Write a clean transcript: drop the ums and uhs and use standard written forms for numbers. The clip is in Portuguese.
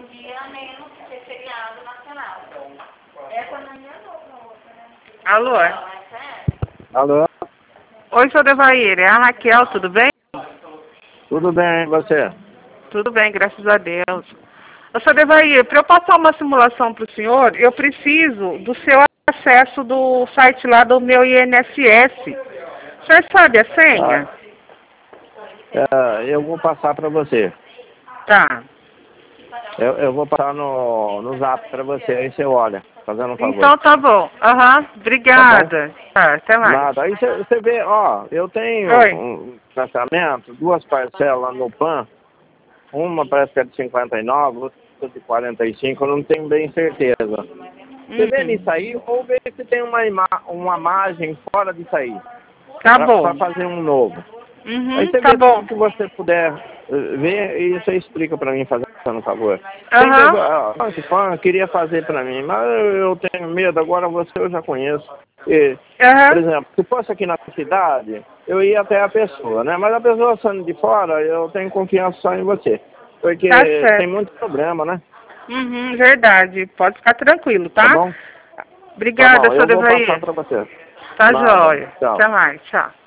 dia a menos que ser feriado nacional. Essa não enganou pra outra, né? Alô? Não, é sério? Alô? Oi, seu Devair, é a Raquel, tudo bem? Tudo bem, e você? Tudo bem, graças a Deus. Ô, seu Devair, para eu passar uma simulação para o senhor, eu preciso do seu acesso do site lá do meu INSS. O senhor sabe a senha? Eu vou passar para você. Tá. Eu vou passar no zap para você, aí você olha, fazendo um favor. Então tá bom. Obrigada. Tá, até mais. Nada. Aí você vê, ó, eu tenho Oi. um financiamento, 2 parcelas no PAN, uma parece que é de 59, outra de 45, eu não tenho bem certeza. Você vê nisso aí ou vê se tem uma margem fora disso aí. Tá bom. Para fazer um novo. Aí você Tá vê bom. tudo que você puder ver e você explica para mim, fazendo um favor. Eu queria fazer para mim, mas eu tenho medo, agora você eu já conheço. Por exemplo, se fosse aqui na cidade, eu ia até a pessoa, né? Mas a pessoa saindo de fora, eu tenho confiança só em você. Porque Tá certo. tem muito problema, né? Verdade. Pode ficar tranquilo, tá? Tá bom? Obrigada, Tá bom, seu eu vou Devair. passar para você. Tá Nada. jóia. Tchau. Até mais. Tchau.